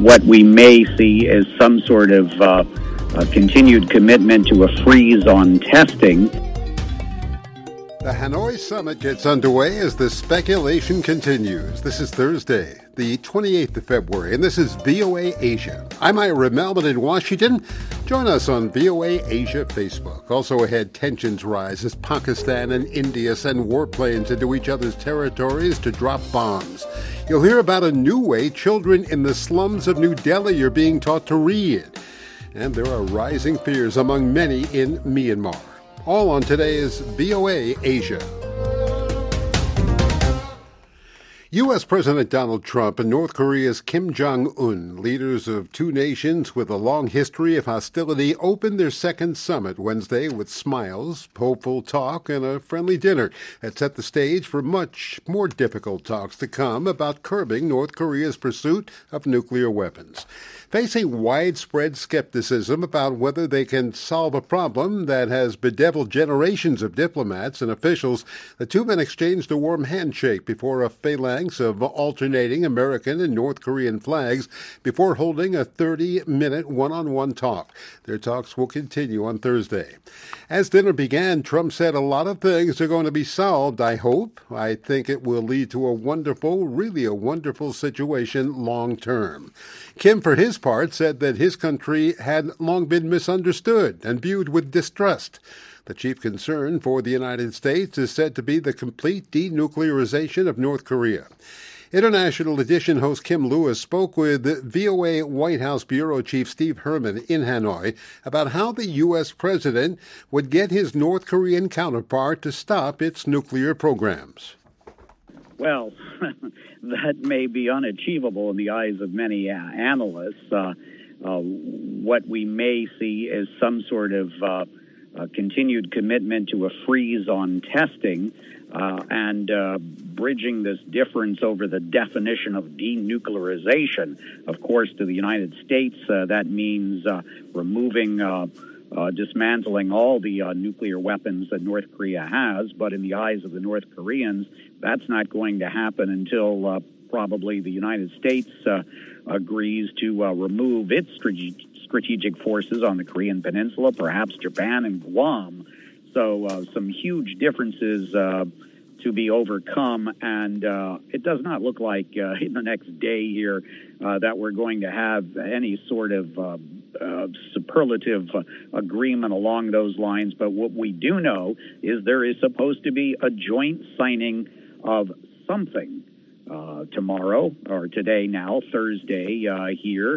what we may see is some sort of continued commitment to a freeze on testing. The Hanoi summit gets underway as the speculation continues. This is Thursday, the 28th of February, and this is VOA Asia. I'm Ira Melvin in Washington. Join us on VOA Asia Facebook. Also ahead, tensions rise as Pakistan and India send warplanes into each other's territories to drop bombs. You'll hear about a new way children in the slums of New Delhi are being taught to read. And there are rising fears among many in Myanmar. All on today's VOA Asia. U.S. President Donald Trump and North Korea's Kim Jong-un, leaders of two nations with a long history of hostility, opened their second summit Wednesday with smiles, hopeful talk, and a friendly dinner that set the stage for much more difficult talks to come about curbing North Korea's pursuit of nuclear weapons. Facing widespread skepticism about whether they can solve a problem that has bedeviled generations of diplomats and officials, the two men exchanged a warm handshake before a phalanx of alternating American and North Korean flags before holding a 30-minute one-on-one talk. Their talks will continue on Thursday. As dinner began, Trump said a lot of things are going to be solved, I hope. I think it will lead to a wonderful, really a wonderful situation long term. Kim, for his part, said that his country had long been misunderstood and viewed with distrust. The chief concern for the United States is said to be the complete denuclearization of North Korea. International Edition host Kim Lewis spoke with VOA White House Bureau Chief Steve Herman in Hanoi about how the U.S. president would get his North Korean counterpart to stop its nuclear programs. Well, that may be unachievable in the eyes of many analysts. What we may see is some sort of continued commitment to a freeze on testing and bridging this difference over the definition of denuclearization. Of course, to the United States, that means removing, dismantling all the nuclear weapons that North Korea has. But in the eyes of the North Koreans, that's not going to happen until probably the United States agrees to remove its strategic forces on the Korean Peninsula, perhaps Japan and Guam. So some huge differences to be overcome, and it does not look like in the next day here that we're going to have any sort of superlative agreement along those lines. But what we do know is there is supposed to be a joint signing of something tomorrow, or today now, Thursday here.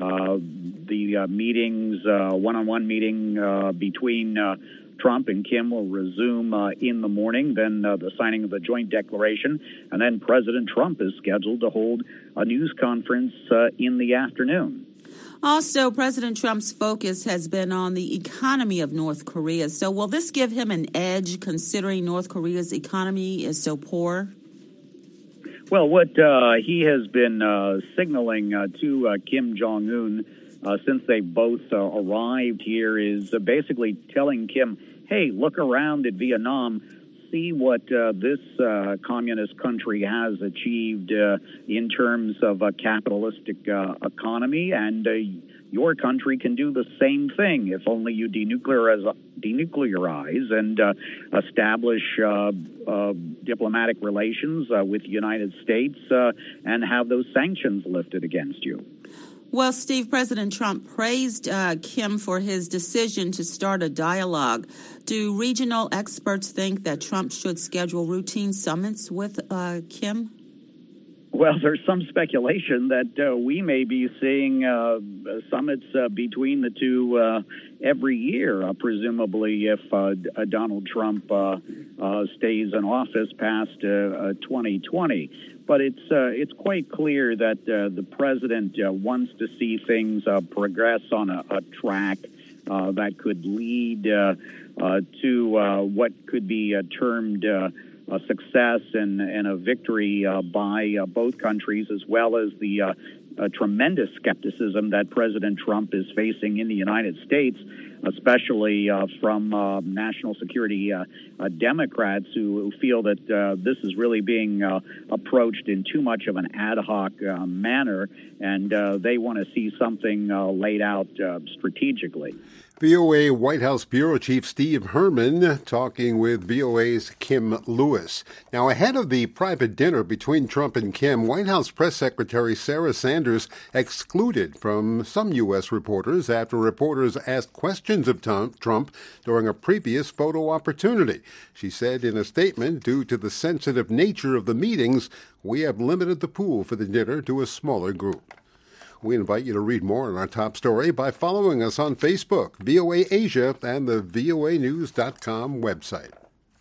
The meetings, one-on-one meeting between Trump and Kim will resume in the morning, then the signing of the joint declaration, and then President Trump is scheduled to hold a news conference in the afternoon. Also, President Trump's focus has been on the economy of North Korea. So will this give him an edge considering North Korea's economy is so poor? Well, what he has been signaling to Kim Jong-un since they both arrived here is basically telling Kim, hey, look around at Vietnam, see what this communist country has achieved in terms of a capitalistic economy, and your country can do the same thing if only you denuclearize and establish diplomatic relations with the United States and have those sanctions lifted against you. Well, Steve, President Trump praised Kim for his decision to start a dialogue. Do regional experts think that Trump should schedule routine summits with Kim? Well, there's some speculation that we may be seeing summits between the two every year, presumably if Donald Trump stays in office past 2020. But it's quite clear that the president wants to see things progress on a track that could lead to what could be termed success and a victory by both countries, as well as the tremendous skepticism that President Trump is facing in the United States, especially from national security Democrats who feel that this is really being approached in too much of an ad hoc manner, and they want to see something laid out strategically. VOA White House Bureau Chief Steve Herman talking with VOA's Kim Lewis. Now, ahead of the private dinner between Trump and Kim, White House Press Secretary Sarah Sanders excluded from some U.S. reporters after reporters asked questions of Trump during a previous photo opportunity. She said in a statement, due to the sensitive nature of the meetings, we have limited the pool for the dinner to a smaller group. We invite you to read more on our top story by following us on Facebook, VOA Asia, and the voanews.com website.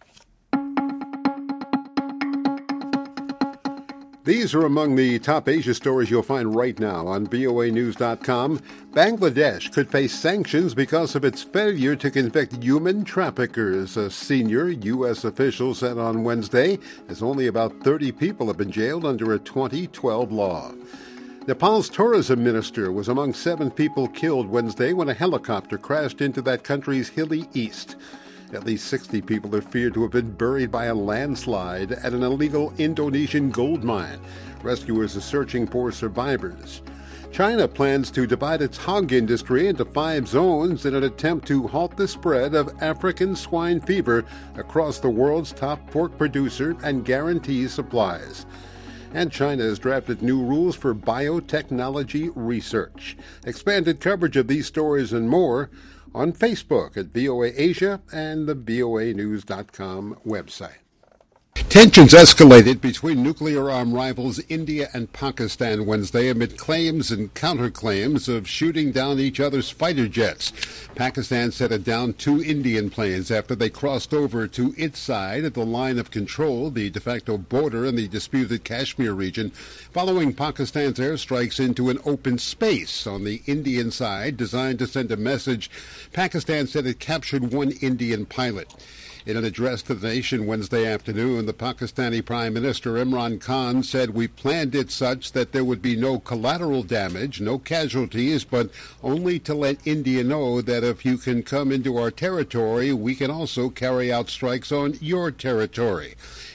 These are among the top Asia stories you'll find right now on voanews.com. Bangladesh could face sanctions because of its failure to convict human traffickers, a senior U.S. official said on Wednesday, as only about 30 people have been jailed under a 2012 law. Nepal's tourism minister was among 7 people killed Wednesday when a helicopter crashed into that country's hilly east. At least 60 people are feared to have been buried by a landslide at an illegal Indonesian gold mine. Rescuers are searching for survivors. China plans to divide its hog industry into 5 zones in an attempt to halt the spread of African swine fever across the world's top pork producer and guarantee supplies. And China has drafted new rules for biotechnology research. Expanded coverage of these stories and more on Facebook at VOA Asia and the voanews.com website. Tensions escalated between nuclear-armed rivals India and Pakistan Wednesday amid claims and counterclaims of shooting down each other's fighter jets. Pakistan said it downed 2 Indian planes after they crossed over to its side of the line of control, the de facto border in the disputed Kashmir region, following Pakistan's airstrikes into an open space on the Indian side designed to send a message. Pakistan said it captured 1 Indian pilot. In an address to the nation Wednesday afternoon, the Pakistani Prime Minister Imran Khan said, "We planned it such that there would be no collateral damage, no casualties, but only to let India know that if you can come into our territory, we can also carry out strikes on your territory."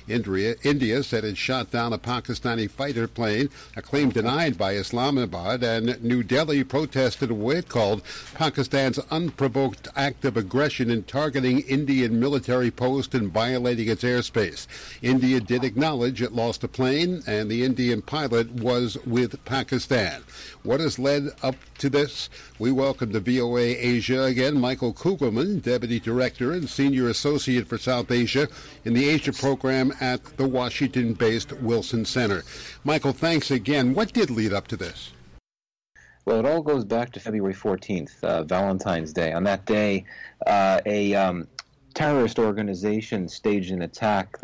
India said it shot down a Pakistani fighter plane, a claim denied by Islamabad, and New Delhi protested what it called Pakistan's unprovoked act of aggression in targeting Indian military post and violating its airspace. India did acknowledge it lost a plane, and the Indian pilot was with Pakistan. What has led up to this? We welcome to VOA Asia again Michael Kugelman, Deputy Director and Senior Associate for South Asia in the Asia Program at the Washington-based Wilson Center. Michael, thanks again. What did lead up to this? Well, it all goes back to February 14th, Valentine's Day. On that day, a terrorist organization staged an attack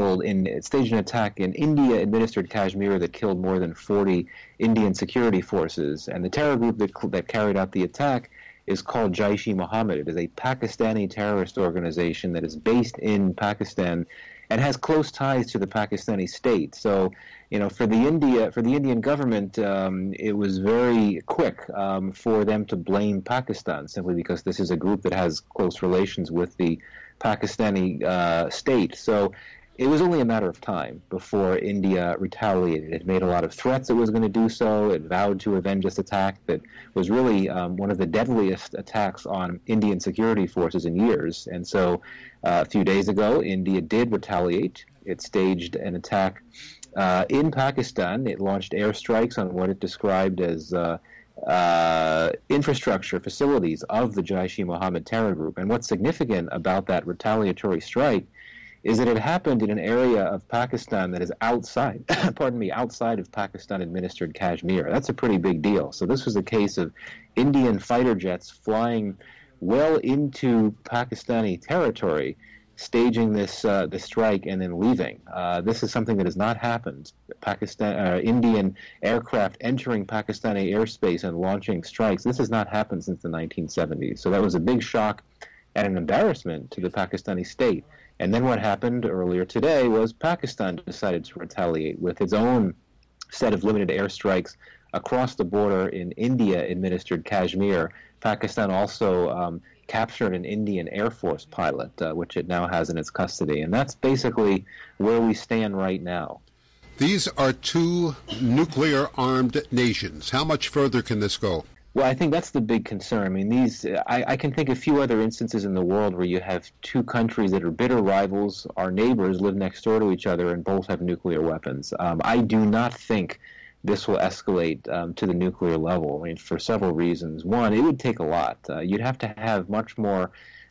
in India-administered Kashmir that killed more than 40 Indian security forces. And the terror group that carried out the attack is called Jaish-e-Mohammed. It is a Pakistani terrorist organization that is based in Pakistan and has close ties to the Pakistani state. So, for the Indian government, it was very quick for them to blame Pakistan simply because this is a group that has close relations with the Pakistani state. So it was only a matter of time before India retaliated. It made a lot of threats it was going to do so. It vowed to avenge this attack that was really one of the deadliest attacks on Indian security forces in years. And so a few days ago, India did retaliate. It staged an attack in Pakistan. It launched airstrikes on what it described as infrastructure facilities of the Jaish-e-Mohammed terror group. And what's significant about that retaliatory strike is that it happened in an area of Pakistan that is outside of Pakistan-administered Kashmir. That's a pretty big deal. So this was a case of Indian fighter jets flying well into Pakistani territory, staging this strike and then leaving. This is something that has not happened. Indian aircraft entering Pakistani airspace and launching strikes. This has not happened since the 1970s. So that was a big shock and an embarrassment to the Pakistani state. And then what happened earlier today was Pakistan decided to retaliate with its own set of limited airstrikes across the border in India-administered Kashmir. Pakistan also captured an Indian Air Force pilot, which it now has in its custody. And that's basically where we stand right now. These are two nuclear-armed nations. How much further can this go? Well, I think that's the big concern. I mean, I can think of a few other instances in the world where you have two countries that are bitter rivals, our neighbors, live next door to each other, and both have nuclear weapons. I do not think this will escalate to the nuclear level, I mean, for several reasons. One, it would take a lot. You'd have to have much more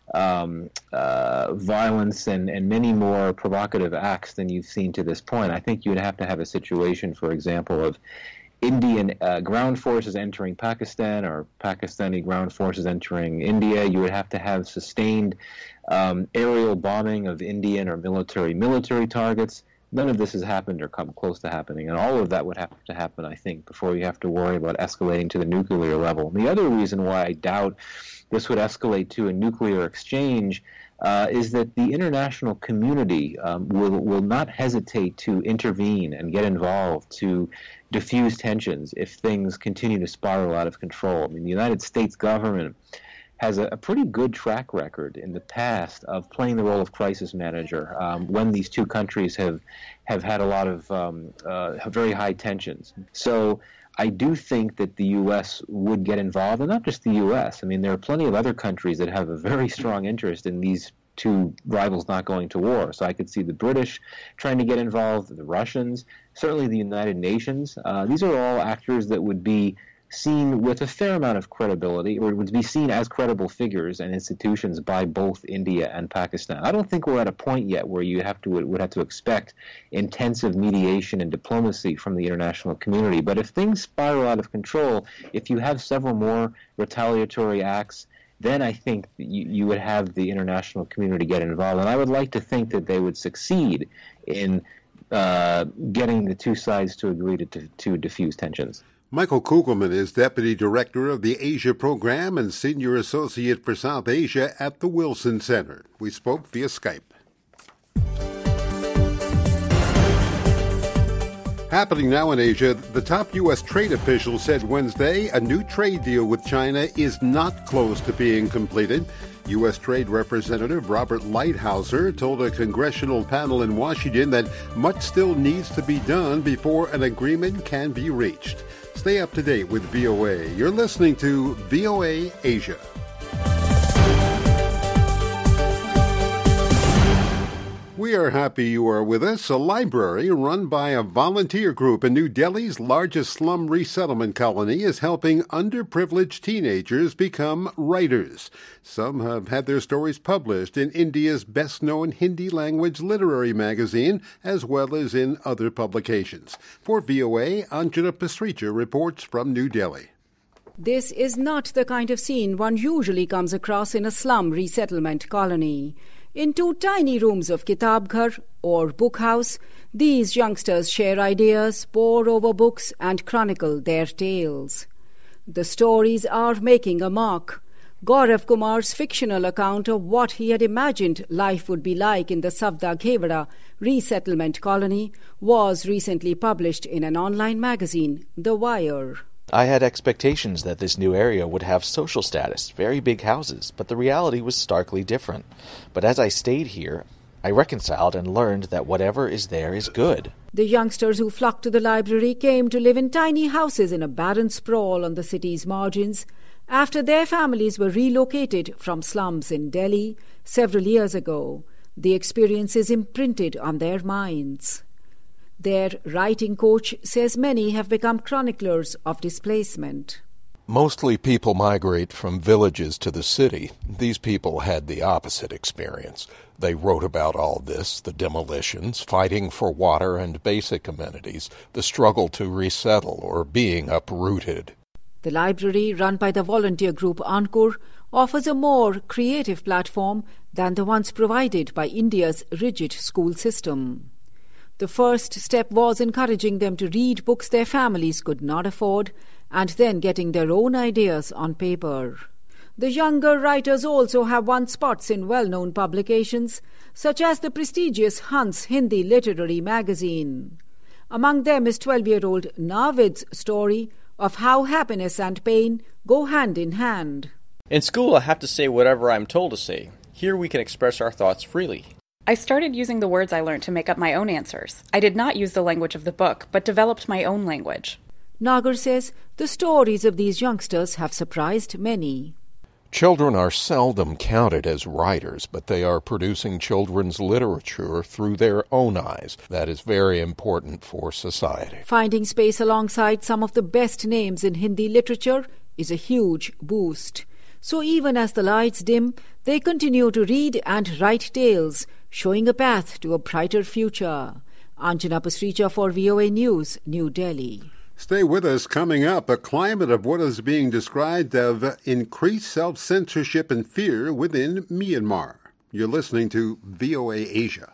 violence and many more provocative acts than you've seen to this point. I think you would have to have a situation, for example, of Indian ground forces entering Pakistan or Pakistani ground forces entering India. You would have to have sustained aerial bombing of Indian or military targets. None of this has happened or come close to happening, and all of that would have to happen, I think, before you have to worry about escalating to the nuclear level. And the other reason why I doubt this would escalate to a nuclear exchange is that the international community will not hesitate to intervene and get involved to diffuse tensions if things continue to spiral out of control. I mean, the United States government has a pretty good track record in the past of playing the role of crisis manager when these two countries have had a lot of very high tensions. So I do think that the U.S. would get involved, and not just the U.S. I mean, there are plenty of other countries that have a very strong interest in these two rivals not going to war. So I could see the British trying to get involved, the Russians, certainly the United Nations. These are all actors that would be seen with a fair amount of credibility, or would be seen as credible figures and institutions by both India and Pakistan. I don't think we're at a point yet where you would have to expect intensive mediation and diplomacy from the international community. But if things spiral out of control, if you have several more retaliatory acts, then I think you would have the international community get involved. And I would like to think that they would succeed in getting the two sides to agree to diffuse tensions. Michael Kugelman is Deputy Director of the Asia Program and Senior Associate for South Asia at the Wilson Center. We spoke via Skype. Happening now in Asia, the top U.S. trade official said Wednesday a new trade deal with China is not close to being completed. U.S. Trade Representative Robert Lighthizer told a congressional panel in Washington that much still needs to be done before an agreement can be reached. Stay up to date with VOA. You're listening to VOA Asia. We are happy you are with us. A library run by a volunteer group in New Delhi's largest slum resettlement colony is helping underprivileged teenagers become writers. Some have had their stories published in India's best-known Hindi-language literary magazine, as well as in other publications. For VOA, Anjana Pasricha reports from New Delhi. This is not the kind of scene one usually comes across in a slum resettlement colony. In two tiny rooms of Kitab Ghar, or book house, these youngsters share ideas, pore over books, and chronicle their tales. The stories are making a mark. Gaurav Kumar's fictional account of what he had imagined life would be like in the Savda Ghevara resettlement colony was recently published in an online magazine, The Wire. I had expectations that this new area would have social status, very big houses, but the reality was starkly different. But as I stayed here, I reconciled and learned that whatever is there is good. The youngsters who flocked to the library came to live in tiny houses in a barren sprawl on the city's margins after their families were relocated from slums in Delhi several years ago. The experience is imprinted on their minds. Their writing coach says many have become chroniclers of displacement. Mostly people migrate from villages to the city. These people had the opposite experience. They wrote about all this, the demolitions, fighting for water and basic amenities, the struggle to resettle or being uprooted. The library, run by the volunteer group Ankur, offers a more creative platform than the ones provided by India's rigid school system. The first step was encouraging them to read books their families could not afford and then getting their own ideas on paper. The younger writers also have won spots in well-known publications, such as the prestigious Hans Hindi Literary Magazine. Among them is 12-year-old Navid's story of how happiness and pain go hand in hand. In school, I have to say whatever I'm told to say. Here we can express our thoughts freely. I started using the words I learned to make up my own answers. I did not use the language of the book, but developed my own language. Nagar says the stories of these youngsters have surprised many. Children are seldom counted as writers, but they are producing children's literature through their own eyes. That is very important for society. Finding space alongside some of the best names in Hindi literature is a huge boost. So even as the lights dim, they continue to read and write tales, showing a path to a brighter future. Anjana Pasricha for VOA News, New Delhi. Stay with us. Coming up, a climate of what is being described of increased self-censorship and fear within Myanmar. You're listening to VOA Asia.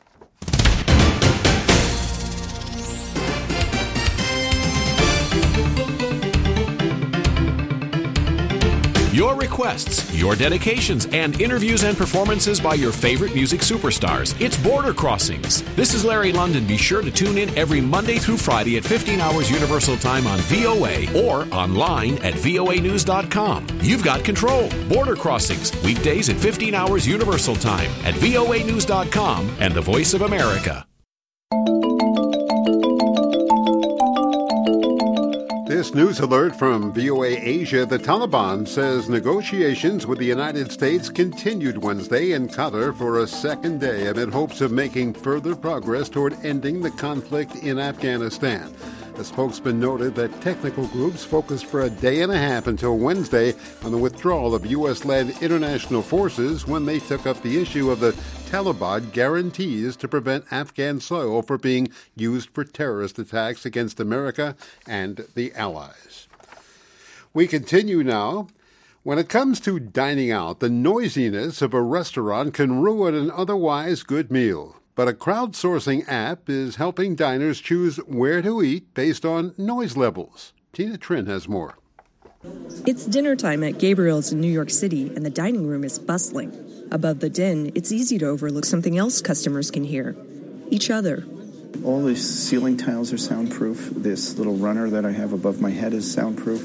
Your requests, your dedications, and interviews and performances by your favorite music superstars. It's Border Crossings. This is Larry London. Be sure to tune in every Monday through Friday at 15 hours Universal Time on VOA or online at voanews.com. You've got control. Border Crossings, weekdays at 15 hours Universal Time at voanews.com and the Voice of America. This news alert from VOA Asia. The Taliban says negotiations with the United States continued Wednesday in Qatar for a second day amid hopes of making further progress toward ending the conflict in Afghanistan. The spokesman noted that technical groups focused for a day and a half until Wednesday on the withdrawal of U.S.-led international forces when they took up the issue of the Taliban guarantees to prevent Afghan soil from being used for terrorist attacks against America and the Allies. We continue now. When it comes to dining out, the noisiness of a restaurant can ruin an otherwise good meal. But a crowdsourcing app is helping diners choose where to eat based on noise levels. Tina Trin has more. It's dinner time at Gabriel's in New York City, and the dining room is bustling. Above the din, it's easy to overlook something else customers can hear. Each other. All the ceiling tiles are soundproof. This little runner that I have above my head is soundproof.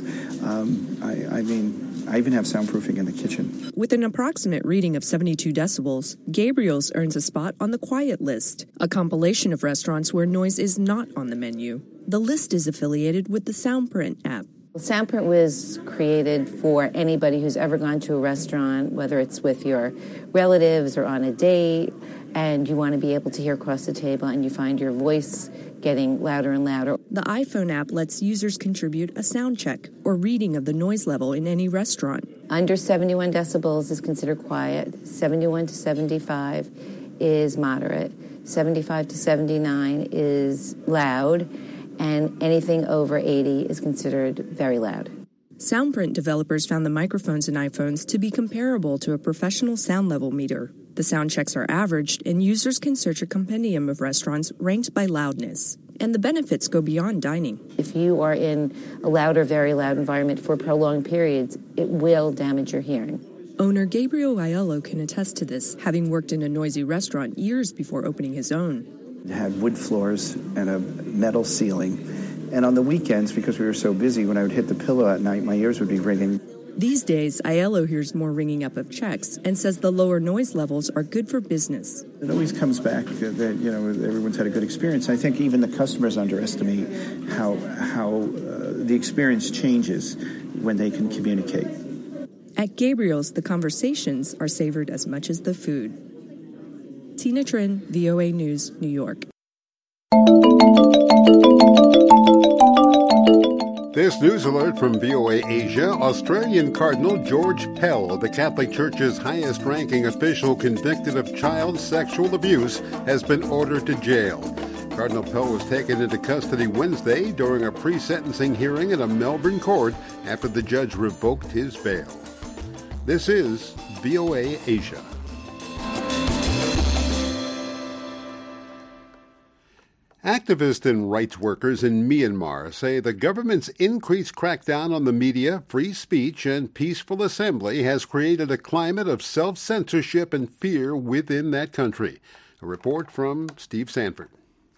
I even have soundproofing in the kitchen. With an approximate reading of 72 decibels, Gabriel's earns a spot on the Quiet List, a compilation of restaurants where noise is not on the menu. The list is affiliated with the Soundprint app. Soundprint was created for anybody who's ever gone to a restaurant, whether it's with your relatives or on a date, and you want to be able to hear across the table and you find your voice getting louder and louder. The iPhone app lets users contribute a sound check or reading of the noise level in any restaurant. Under 71 decibels is considered quiet. 71 to 75 is moderate. 75 to 79 is loud. And anything over 80 is considered very loud. Soundprint developers found the microphones in iPhones to be comparable to a professional sound level meter. The sound checks are averaged, and users can search a compendium of restaurants ranked by loudness. And the benefits go beyond dining. If you are in a loud or very loud environment for prolonged periods, it will damage your hearing. Owner Gabriel Aiello can attest to this, having worked in a noisy restaurant years before opening his own. It had wood floors and a metal ceiling. And on the weekends, because we were so busy, when I would hit the pillow at night, my ears would be ringing. These days, Aiello hears more ringing up of checks and says the lower noise levels are good for business. It always comes back that, everyone's had a good experience. I think even the customers underestimate how the experience changes when they can communicate. At Gabriel's, the conversations are savored as much as the food. Tina Trin, VOA News, New York. This news alert from VOA Asia. Australian Cardinal George Pell, the Catholic Church's highest-ranking official convicted of child sexual abuse, has been ordered to jail. Cardinal Pell was taken into custody Wednesday during a pre-sentencing hearing in a Melbourne court after the judge revoked his bail. This is VOA Activists and rights workers in Myanmar say the government's increased crackdown on the media, free speech, and peaceful assembly has created a climate of self-censorship and fear within that country. A report from Steve Sanford.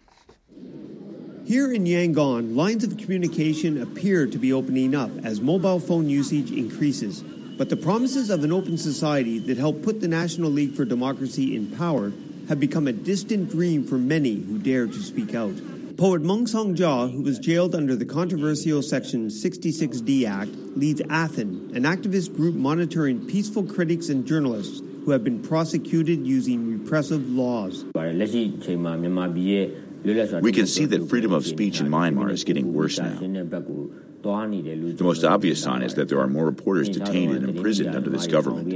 Here in Yangon, lines of communication appear to be opening up as mobile phone usage increases. But the promises of an open society that helped put the National League for Democracy in power have become a distant dream for many who dare to speak out. Poet Mung Song Jia, who was jailed under the controversial Section 66D Act, leads Athen, an activist group monitoring peaceful critics and journalists who have been prosecuted using repressive laws. We can see that freedom of speech in Myanmar is getting worse now. The most obvious sign is that there are more reporters detained and imprisoned under this government.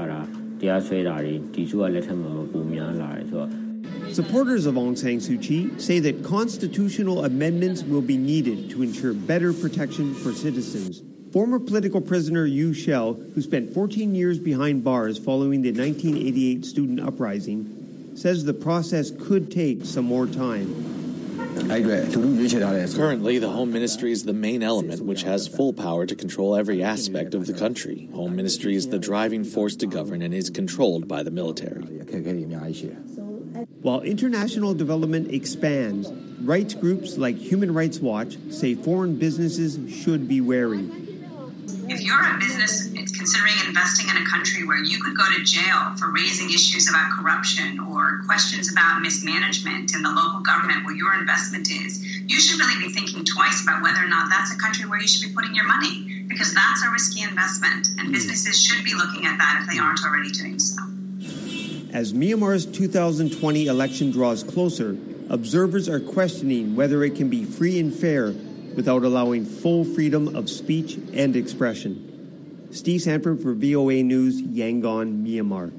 Supporters of Aung San Suu Kyi say that constitutional amendments will be needed to ensure better protection for citizens. Former political prisoner Yu Shell, who spent 14 years behind bars following the 1988 student uprising, says the process could take some more time. Currently, the Home Ministry is the main element which has full power to control every aspect of the country. Home Ministry is the driving force to govern and is controlled by the military. While international development expands, rights groups like Human Rights Watch say foreign businesses should be wary. If you're a business considering investing in a country where you could go to jail for raising issues about corruption or questions about mismanagement in the local government where your investment is, you should really be thinking twice about whether or not that's a country where you should be putting your money, because that's a risky investment, and businesses should be looking at that if they aren't already doing so. As Myanmar's 2020 election draws closer, observers are questioning whether it can be free and fair without allowing full freedom of speech and expression. Steve Sanford for VOA News, Yangon, Myanmar.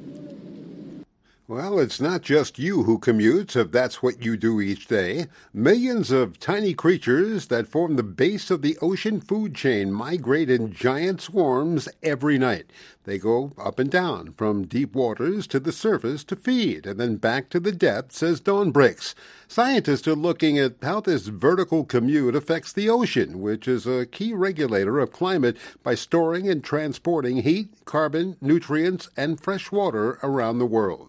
Well, it's not just you who commutes, if that's what you do each day. Millions of tiny creatures that form the base of the ocean food chain migrate in giant swarms every night. They go up and down, from deep waters to the surface to feed, and then back to the depths as dawn breaks. Scientists are looking at how this vertical commute affects the ocean, which is a key regulator of climate, by storing and transporting heat, carbon, nutrients, and fresh water around the world.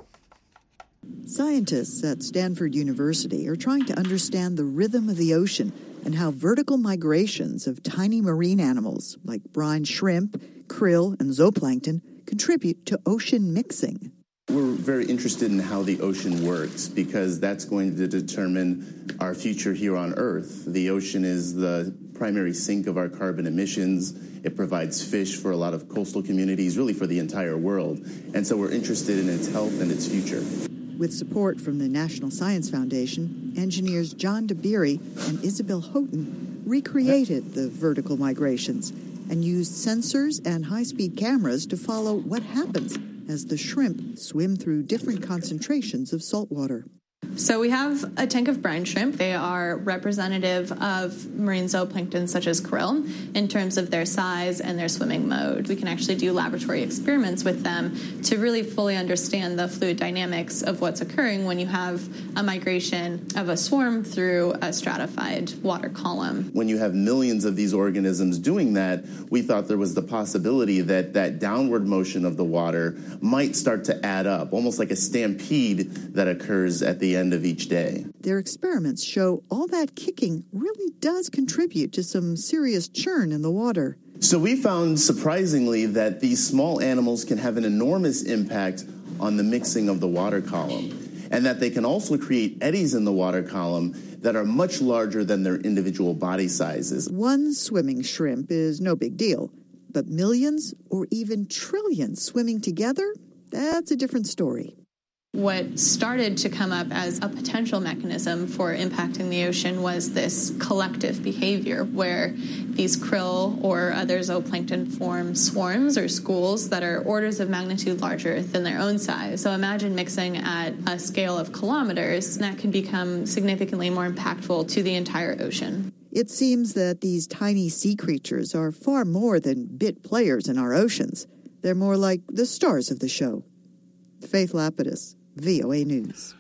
Scientists at Stanford University are trying to understand the rhythm of the ocean and how vertical migrations of tiny marine animals like brine shrimp, krill, and zooplankton contribute to ocean mixing. We're very interested in how the ocean works because that's going to determine our future here on Earth. The ocean is the primary sink of our carbon emissions. It provides fish for a lot of coastal communities, really for the entire world. And so we're interested in its health and its future. With support from the National Science Foundation, engineers John DeBeery and Isabel Houghton recreated the vertical migrations and used sensors and high-speed cameras to follow what happens as the shrimp swim through different concentrations of salt water. So we have a tank of brine shrimp. They are representative of marine zooplankton such as krill in terms of their size and their swimming mode. We can actually do laboratory experiments with them to really fully understand the fluid dynamics of what's occurring when you have a migration of a swarm through a stratified water column. When you have millions of these organisms doing that, we thought there was the possibility that that downward motion of the water might start to add up, almost like a stampede that occurs at the end of each day. Their experiments show all that kicking really does contribute to some serious churn in the water. So we found, surprisingly, that these small animals can have an enormous impact on the mixing of the water column, and that they can also create eddies in the water column that are much larger than their individual body sizes. One swimming shrimp is no big deal, but millions or even trillions swimming together, that's a different story. What started to come up as a potential mechanism for impacting the ocean was this collective behavior where these krill or other zooplankton form swarms or schools that are orders of magnitude larger than their own size. So imagine mixing at a scale of kilometers, and that can become significantly more impactful to the entire ocean. It seems that these tiny sea creatures are far more than bit players in our oceans. They're more like the stars of the show. Faith Lapidus, VOA News.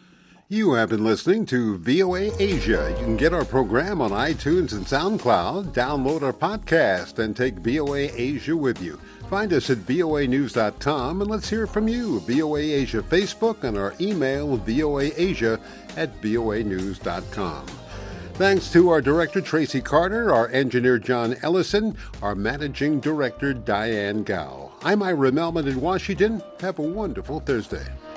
You have been listening to VOA Asia. You can get our program on iTunes and SoundCloud, download our podcast, and take VOA Asia with you. Find us at voanews.com, and let's hear from you. VOA Asia Facebook and our email, voaasia@voanews.com. Thanks to our director, Tracy Carter, our engineer, John Ellison, our managing director, Diane Gao. I'm Ira Melman in Washington. Have a wonderful Thursday.